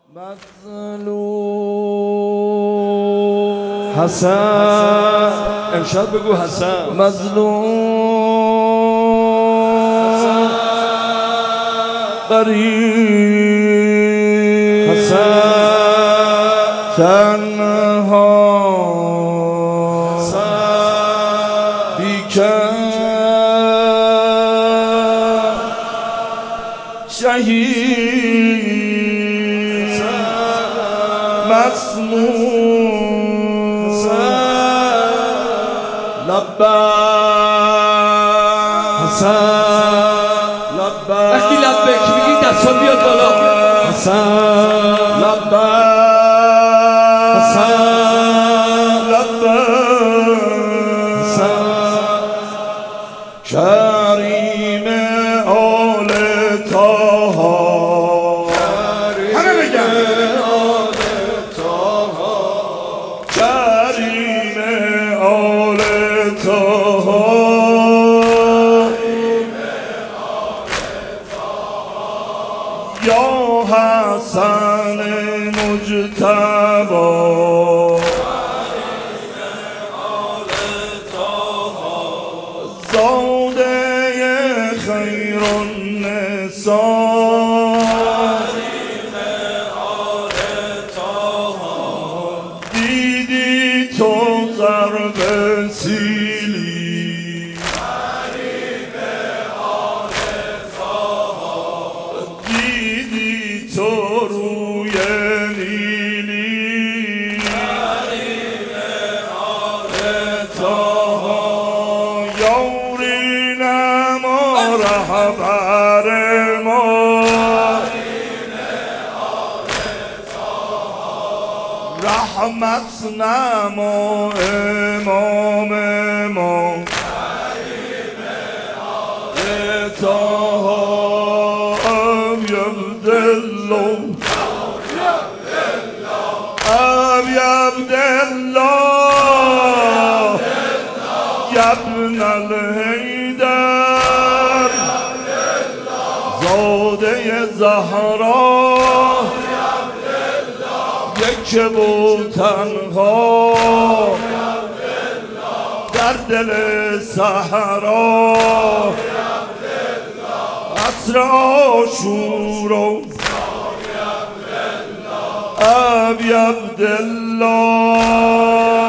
مظلوم حسن امشب بگو حسن مظلوم غریب حسن تنها بیکس شهید مسموم لبیک حسن وقتی لبیک میگی دستان بیاد بالا حسن لبیک حسن لبیک کریم آل طه همه بگن کریم آل طه یا حسن مجتبی زاده خیر النساء دیدی تو ضرب سیلی دیدی تو روی نیلی یوری نما رهبر ما رحمت نما امام ما طه ابی عبدالله یا ابن الحیدر زاده زهرا یک بود تنها در دل صحرا عصر عاشورا ابی عبدالله